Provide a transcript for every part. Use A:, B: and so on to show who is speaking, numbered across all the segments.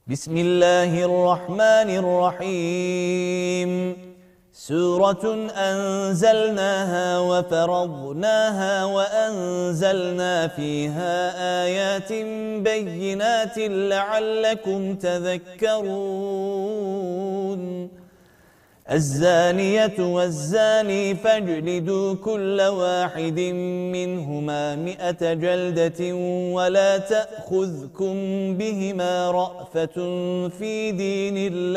A: بسم الله الرحمن الرحيم سورة أنزلناها وفرضناها وأنزلنا فيها آيات بينات لعلكم تذكرون الزانية والزاني فاجلدوا كل واحد منهما 100 جلدة ولا تأخذكم بهما رأفة في دين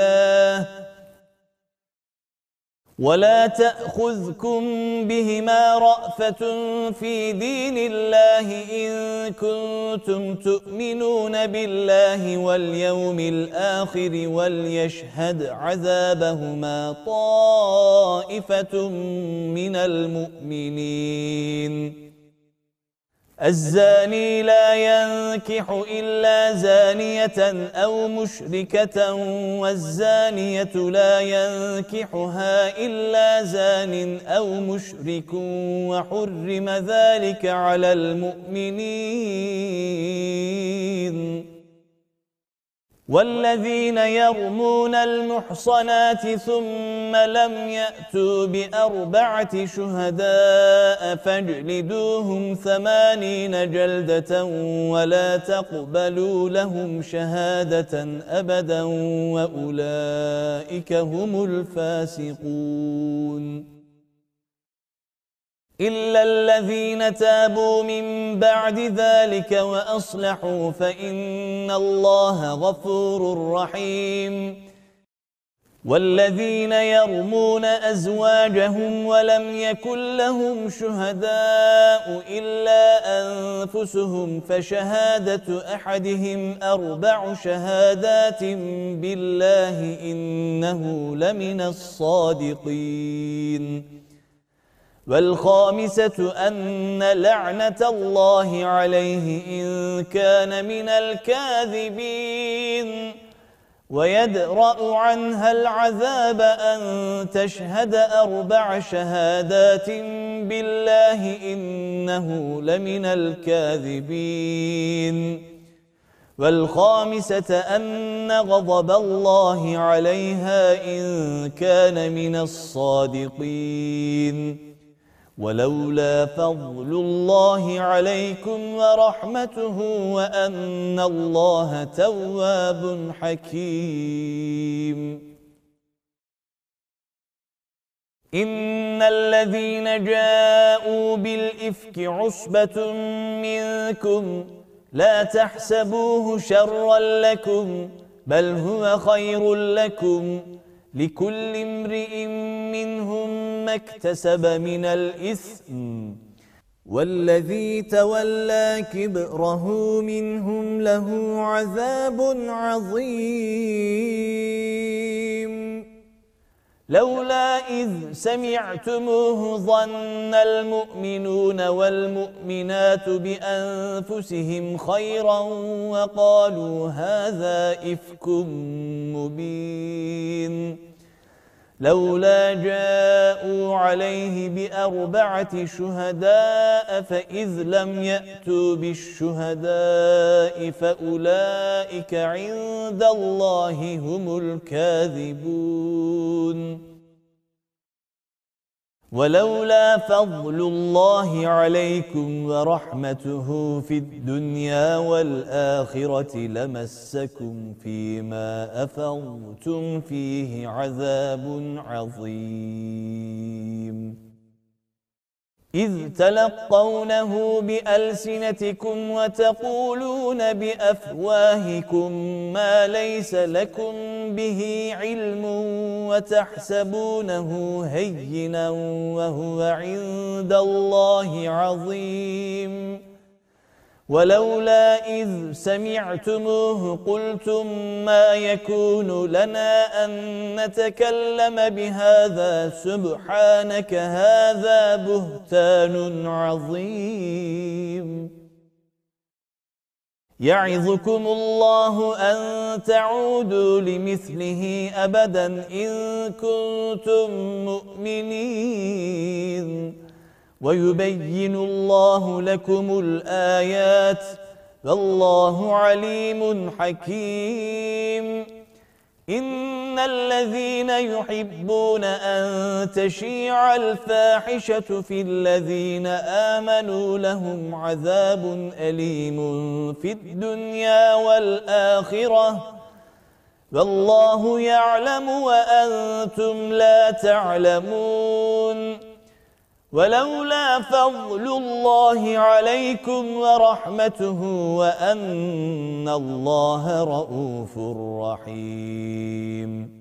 A: الله إن كنتم تؤمنون بالله واليوم الآخر وليشهد عذابهما طائفة من المؤمنين الزاني لا ينكح إلا زانية أو مشركة والزانية لا ينكحها إلا زان أو مشرك وحرم ذلك على المؤمنين والذين يرمون المحصنات ثم لم يأتوا ب4 شهداء فاجلدوهم 80 جلدة ولا تقبلوا لهم شهادة أبدا وأولئك هم الفاسقون إلا الذين تابوا من بعد ذلك وأصلحوا فإن الله غفور رحيم والذين يرمون أزواجهم ولم يكن لهم شهداء إلا أنفسهم فشهادة أحدهم 4 شهادات بالله إنه لمن الصادقين والخامسة أن لعنة الله عليه إن كان من الكاذبين ويدرأ عنها العذاب أن تشهد 4 شهادات بالله إنه لمن الكاذبين والخامسة أن غضب الله عليها إن كان من الصادقين ولولا فضل الله عليكم ورحمته وأن الله تواب حكيم إن الذين جاءوا بالإفك عصبة منكم لا تحسبوه شرا لكم بل هو خير لكم لكل امرئ منهم ما اكتسب من الإثم والذي تولى كبره منهم له عذاب عظيم لولا إذ سمعتموه ظن المؤمنون والمؤمنات بأنفسهم خيرا وقالوا هذا إفك مبين لولا جاءوا عليه ب4 شهداء فإذ لم يأتوا بالشهداء فأولئك عند الله هم الكاذبون ولولا فضل الله عليكم ورحمته في الدنيا والآخرة لمسكم فيما أفضتم فيه عذاب عظيم إذ تلقونه بألسنتكم وتقولون بأفواهكم ما ليس لكم به علم وتحسبونه هينا وهو عند الله عظيم ولولا إذ سمعتموه قلتم ما يكون لنا أن نتكلم بهذا سبحانك هذا بهتان عظيم يعظكم الله أن تعودوا لمثله أبدا إن كنتم مؤمنين ويبين الله لكم الآيات والله عليم حكيم. إن الذين يحبون أن تشيع الفاحشة في الذين آمنوا لهم عذاب أليم في الدنيا والآخرة والله يعلم وأنتم لا تعلمون. ولولا فضل الله عليكم ورحمته وأن الله رؤوف رحيم.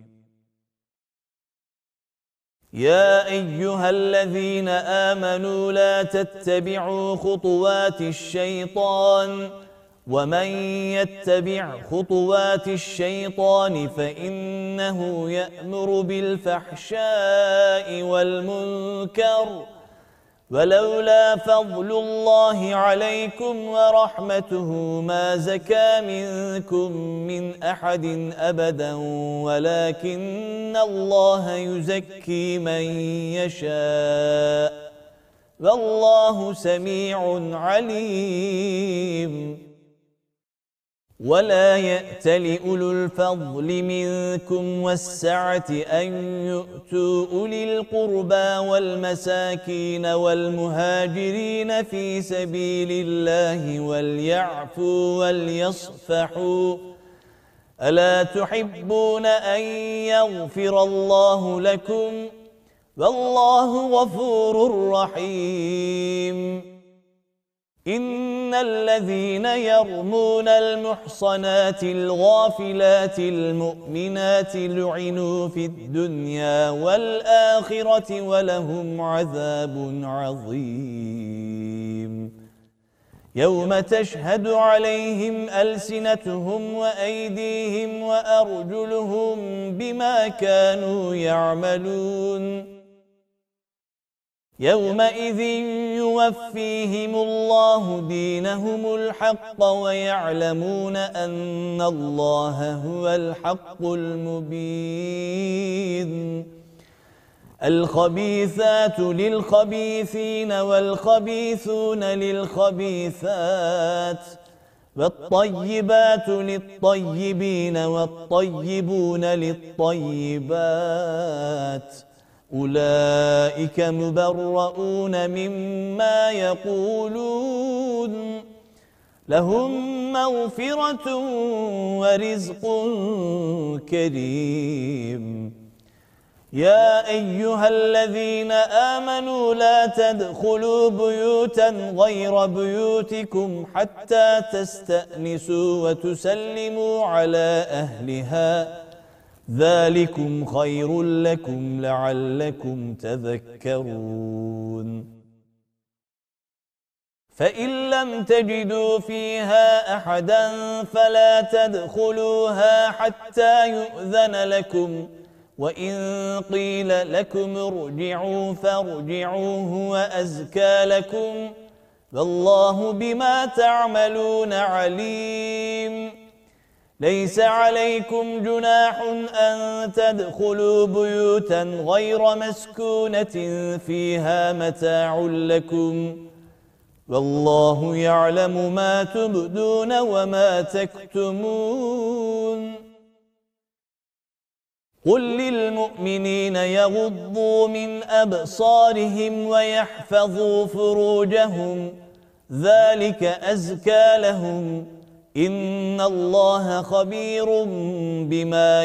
A: يا أيها الذين آمنوا لا تتبعوا خطوات الشيطان ومن يتبع خطوات الشيطان فإنه يأمر بالفحشاء والمنكر ولولا فضل الله عليكم ورحمته ما زكى منكم من أحد أبدا ولكن الله يزكي من يشاء والله سميع عليم. ولا يأتل أولو الفضل منكم والسعة أن يؤتوا أولي القربى والمساكين والمهاجرين في سبيل الله وليعفوا وليصفحوا ألا تحبون أن يغفر الله لكم والله غفور رحيم. إن الذين يرمون المحصنات الغافلات المؤمنات لعنوا في الدنيا والآخرة ولهم عذاب عظيم. يوم تشهد عليهم ألسنتهم وأيديهم وأرجلهم بما كانوا يعملون. يومئذ يوفيهم الله دينهم الحق ويعلمون أن الله هو الحق المبين. الخبيثات للخبيثين والخبيثون للخبيثات والطيبات للطيبين والطيبون للطيبات أولئك مبرؤون مما يقولون لهم مغفرة ورزق كريم. يا أيها الذين آمنوا لا تدخلوا بيوتا غير بيوتكم حتى تستأنسوا وتسلموا على أهلها ذلكم خير لكم لعلكم تذكرون. فإن لم تجدوا فيها أحدا فلا تدخلوها حتى يؤذن لكم وإن قيل لكم ارجعوا فارجعوا هو أزكى لكم والله بما تعملون عليم. ليس عليكم جناح أن تدخلوا بيوتا غير مسكونة فيها متاع لكم والله يعلم ما تبدون وما تكتمون. قل للمؤمنين يغضوا من أبصارهم ويحفظوا فروجهم ذلك أزكى لهم إن الله خبير بما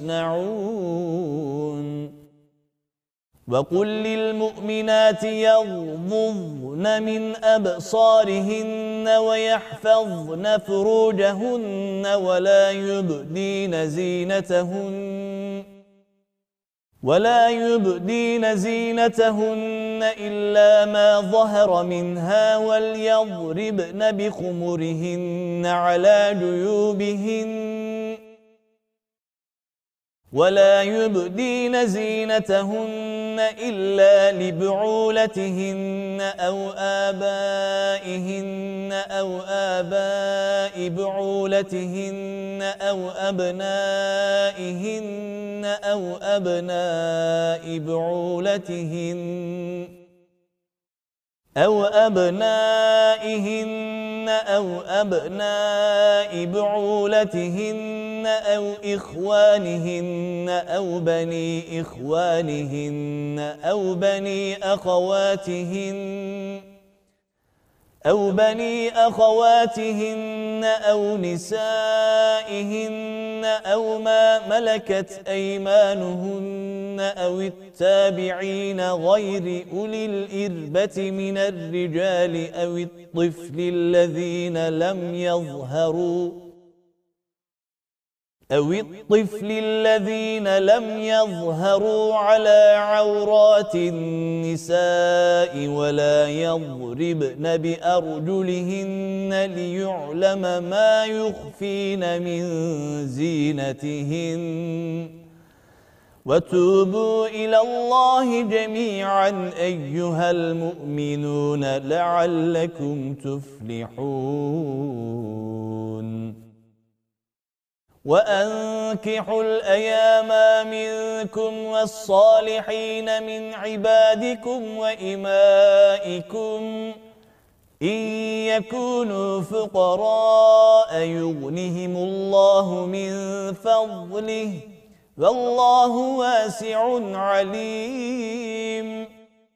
A: يصنعون. وقل للمؤمنات يغضضن من أبصارهن ويحفظن فروجهن ولا يبدين زينتهن إلا ما ظهر منها وليضربن بخمرهن على جيوبهن ولا يبدين زينتهن إلا لبعولتهن أو آبائهن أو آباء بعولتهن أو أبنائهن أو أبناء بعولتهن أو أبناء بعولتهن أو إخوانهن أو بني أخواتهن أو نسائهن أو ما ملكت أيمانهن أو التابعين غير أولي الإربة من الرجال أو الطفل الذين لم يظهروا على عورات النساء ولا يضربن بأرجلهن ليعلم ما يخفين من زينتهن وتوبوا إلى الله جميعا أيها المؤمنون لعلكم تفلحون وأنكحوا الأيام منكم والصالحين من عبادكم وإمائكم إن يكونوا فقراء يغنهم الله من فضله والله واسع عليم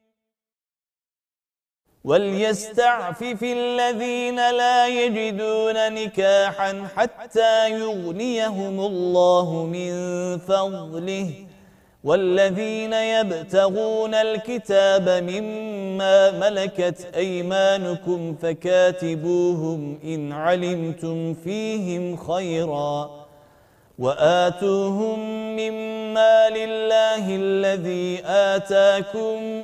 A: وليستعفف الذين لا يجدون نكاحا حتى يغنيهم الله من فضله والذين يبتغون الكتاب مما ملكت أيمانكم فكاتبوهم إن علمتم فيهم خيرا وآتوهم مما لله الذي آتاكم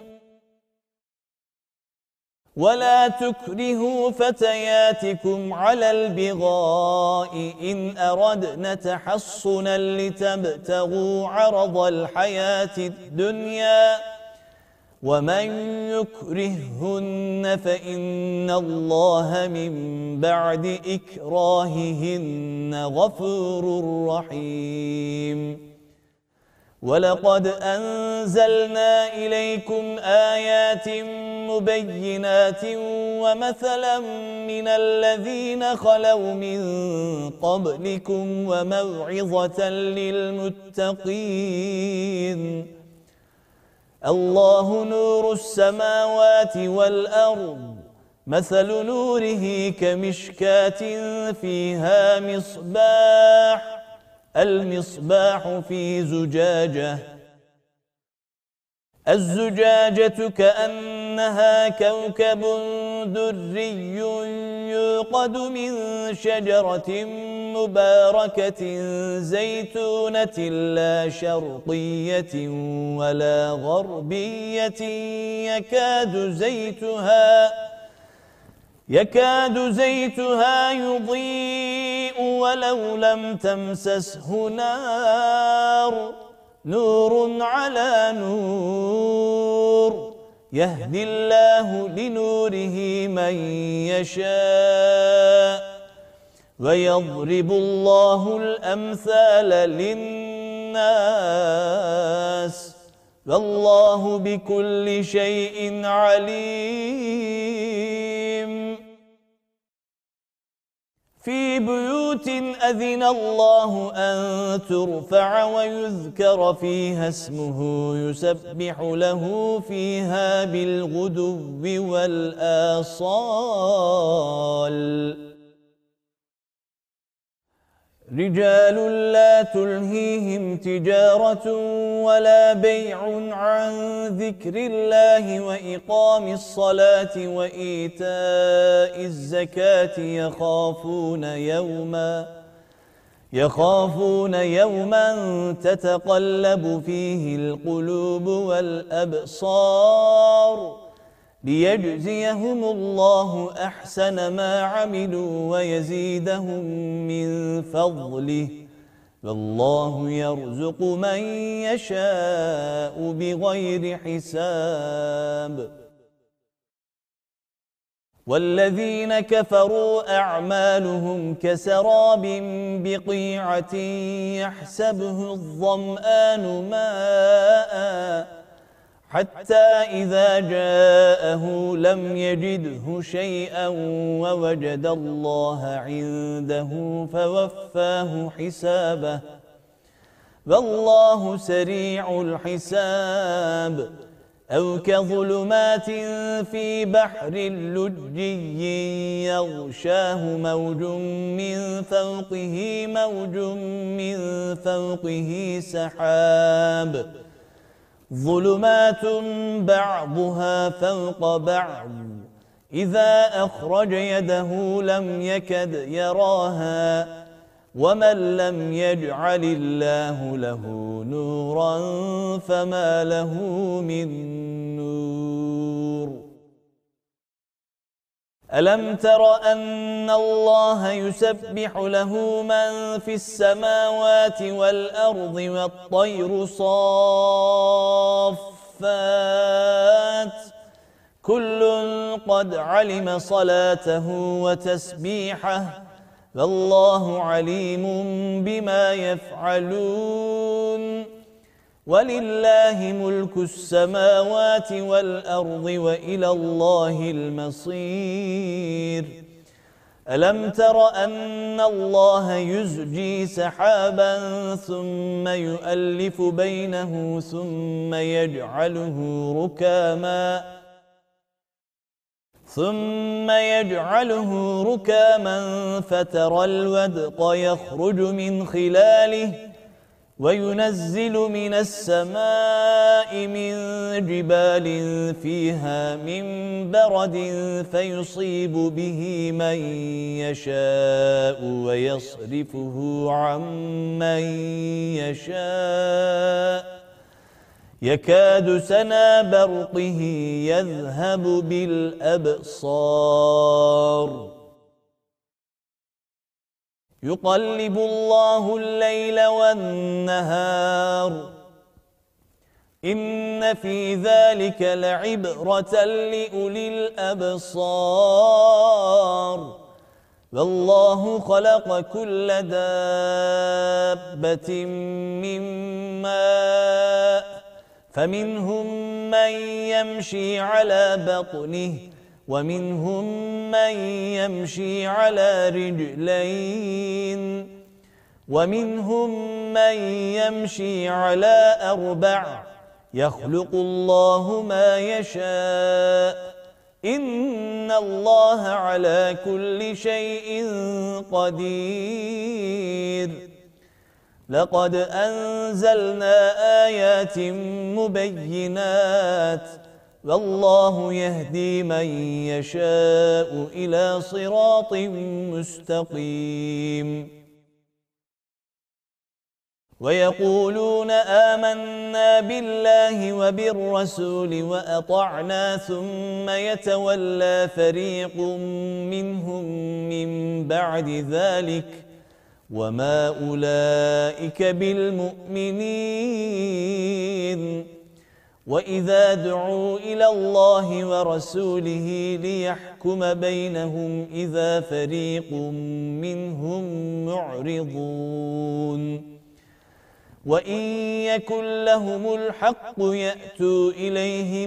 A: ولا تكرهوا فتياتكم على البغاء إن أردنا تحصنا لتبتغوا عرض الحياة الدنيا ومن يكرههن فإن الله من بعد إكراههن غفور رحيم ولقد أنزلنا إليكم آيات مبينات ومثلا من الذين خلوا من قبلكم وموعظة للمتقين الله نور السماوات والأرض مثل نوره كمشكاة فيها المصباح في زجاجة الزجاجة كأنها كوكب دري يوقد من شجرة مباركة زيتونة لا شرقية ولا غربية يكاد زيتها يضيء ولو لم تمسسه نور على نور يهدي الله لنوره من يشاء ويضرب الله الأمثال للناس والله بكل شيء عليم في بيوت أذن الله أن ترفع ويذكر فيها اسمه يسبح له فيها بالغدو والآصال رجال لا تلهيهم تجارة ولا بيع عن ذكر الله وإقام الصلاة وإيتاء الزكاة يخافون يوما تتقلب فيه القلوب والأبصار ليجزيهم الله أحسن ما عملوا ويزيدهم من فضله والله يرزق من يشاء بغير حساب والذين كفروا أعمالهم كسراب بقيعة يحسبه الظمآن ماءً حتى إذا جاءه لم يجده شيئا ووجد الله عنده فوفاه حسابه والله سريع الحساب أو كظلمات في بحر لجي يغشاه موج من فوقه موج من فوقه سحاب ظلمات بعضها فوق بعض إذا أخرج يده لم يكد يراها ومن لم يجعل الله له نورا فما له من نور ألم تر أن الله يسبح له من في السماوات والأرض والطير صافات كل قد علم صلاته وتسبيحه والله عليم بما يفعلون ولله ملك السماوات والأرض وإلى الله المصير ألم تر أن الله يزجي سحابا ثم يؤلف بينه ثم يجعله ركاما فترى الودق يخرج من خلاله وينزل من السماء من جبال فيها من برد فيصيب به من يشاء ويصرفه عن من يشاء يكاد سنا برقه يذهب بالأبصار يقلب الله الليل والنهار إن في ذلك لعبرة لأولي الأبصار والله خلق كل دابة من ماء فمنهم من يمشي على بطنه ومنهم من يمشي على رجلين ومنهم من يمشي على أربع يخلق الله ما يشاء إن الله على كل شيء قدير لقد أنزلنا آيات مبينات والله يهدي من يشاء إلى صراط مستقيم ويقولون آمنا بالله وبالرسول وأطعنا ثم يتولى فريق منهم من بعد ذلك وما أولئك بالمؤمنين وإذا دعوا إلى الله ورسوله ليحكم بينهم إذا فريق منهم معرضون وإن يكن لهم الحق يأتوا إليه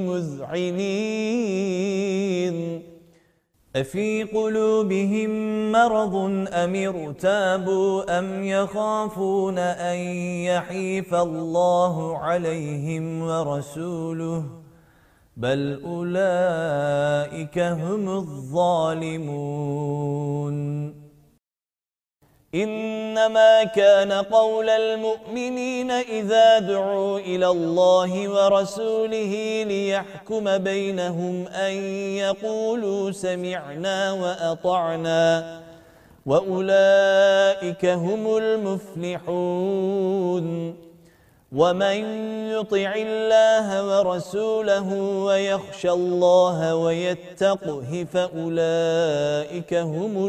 A: مذعنين أفي قلوبهم مرض أم ارتابوا أم يخافون أن يحيف الله عليهم ورسوله بل أولئك هم الظالمون إنما كان قول المؤمنين إذا دعوا إلى الله ورسوله ليحكم بينهم أن يقولوا سمعنا وأطعنا وأولئك هم المفلحون ومن يطع الله ورسوله ويخشى الله ويتقه فأولئك هم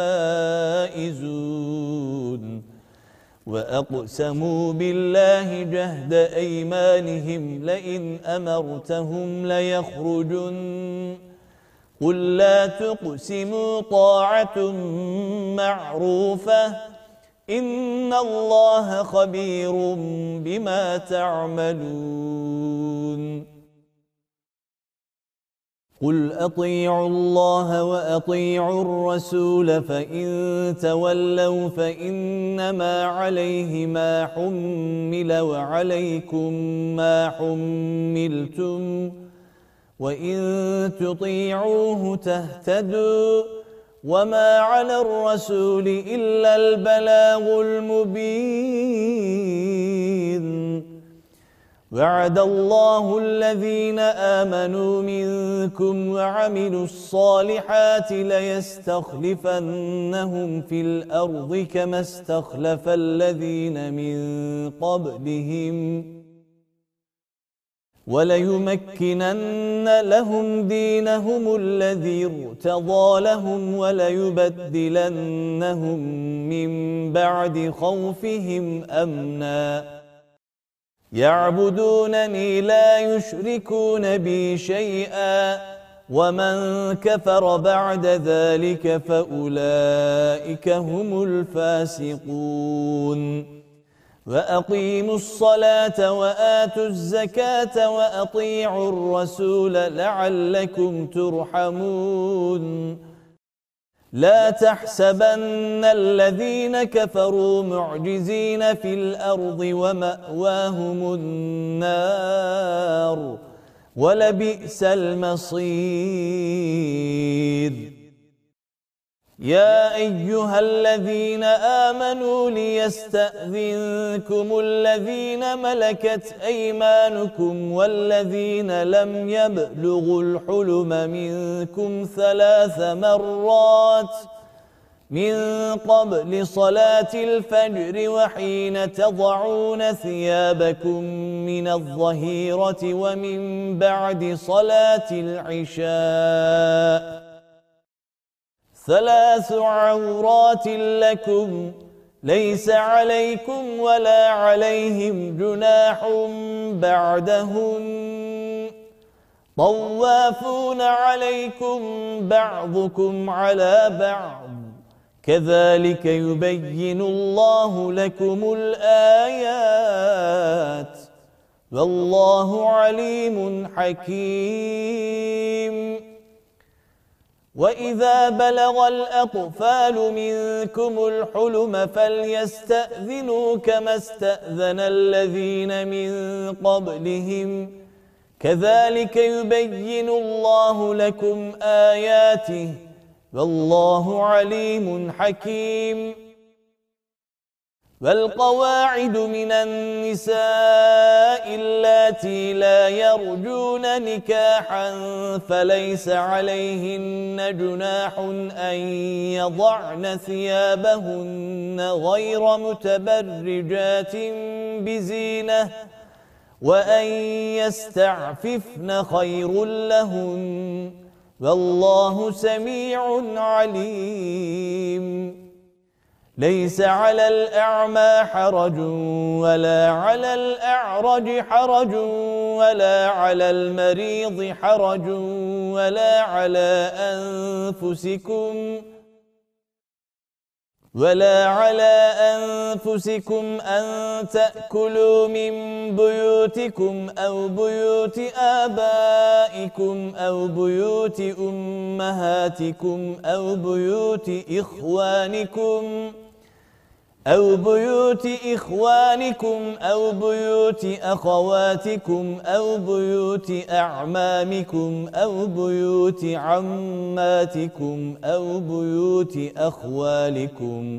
A: الفائزون وأقسموا بالله جهد أيمانهم لئن أمرتهم ليخرجن قل لا تقسموا طاعة معروفة إن الله خبير بما تعملون قل أطيعوا الله وأطيعوا الرسول فإن تولوا فإنما عليه ما حمل وعليكم ما حملتم وإن تطيعوه تهتدوا وما على الرسول إلا البلاغ المبين وعد الله الذين آمنوا منكم وعملوا الصالحات ليستخلفنهم في الأرض كما استخلف الذين من قبلهم وليمكنن لهم دينهم الذي ارتضى لهم وليبدلنهم من بعد خوفهم أمنا يعبدونني لا يشركون بي شيئا ومن كفر بعد ذلك فأولئك هم الفاسقون وأقيموا الصلاة وآتوا الزكاة وأطيعوا الرسول لعلكم ترحمون لا تحسبن الذين كفروا معجزين في الأرض ومأواهم النار ولبئس المصير يا أيها الذين آمنوا ليستأذنكم الذين ملكت أيمانكم والذين لم يبلغوا الحلم منكم 3 مرات من قبل صلاة الفجر وحين تضعون ثيابكم من الظهيرة ومن بعد صلاة العشاء 3 عورات لكم ليس عليكم ولا عليهم جناح بعدهم طوافون عليكم بعضكم على بعض كذلك يبين الله لكم الآيات والله عليم حكيم وإذا بلغ الأطفال منكم الحلم فليستأذنوا كما استأذن الذين من قبلهم كذلك يبين الله لكم آياته والله عليم حكيم والقواعد من النساء اللاتي لا يرجون نكاحا فليس عليهن جناح أن يضعن ثيابهن غير متبرجات بزينة وأن يستعففن خير لهن والله سميع عليم ليس على الأعمى حرج ولا على الأعرج حرج ولا على المريض حرج ولا على أنفسكم أن تأكلوا من بيوتكم أو بيوت آبائكم أو بيوت أمهاتكم أو بيوت إخوانكم أو بيوت أخواتكم أو بيوت أعمامكم أو بيوت عماتكم أو بيوت أخوالكم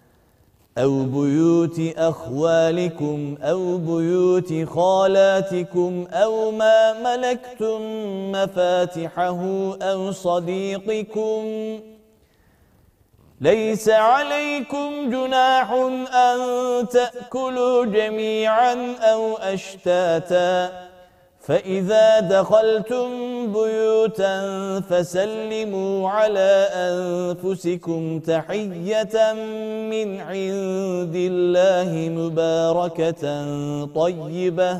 A: أو بيوت خالاتكم أو ما ملكتم مفاتحه أو صديقكم ليس عليكم جناح أن تأكلوا جميعا أو أشتاتا فإذا دخلتم بيوتا فسلموا على أنفسكم تحية من عند الله مباركة طيبة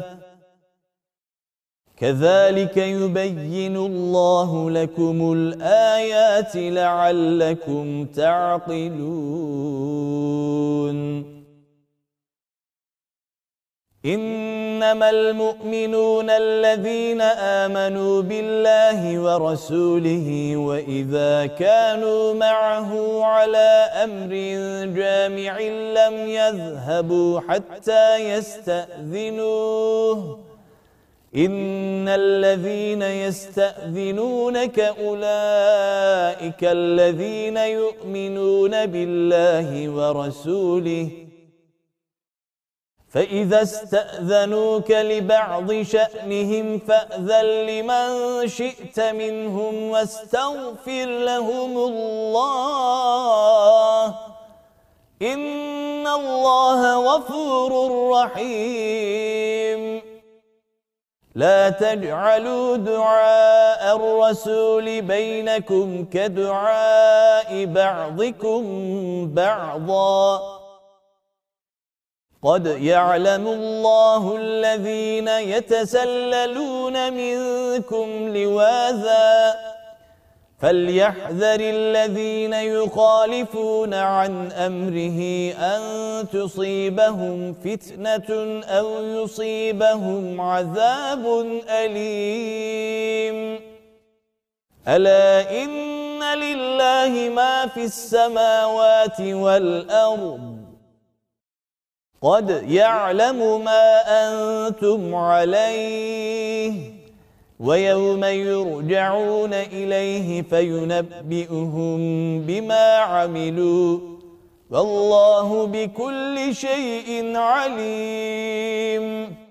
A: كذلك يبين الله لكم الآيات لعلكم تعقلون إنما المؤمنون الذين آمنوا بالله ورسوله وإذا كانوا معه على أمر جامع لم يذهبوا حتى يستأذنوه إن الذين يستأذنونك أولئك الذين يؤمنون بالله ورسوله فإذا استأذنوك لبعض شأنهم فأذن لمن شئت منهم واستغفر لهم الله إن الله غفور رحيم لا تجعلوا دعاء الرسول بينكم كدعاء بعضكم بعضا قد يعلم الله الذين يتسللون منكم لواذا فليحذر الذين يخالفون عن أمره أن تصيبهم فتنة أو يصيبهم عذاب أليم ألا إن لله ما في السماوات والأرض قد يعلم ما أنتم عليه ويوم يرجعون إليه فينبئهم بما عملوا والله بكل شيء عليم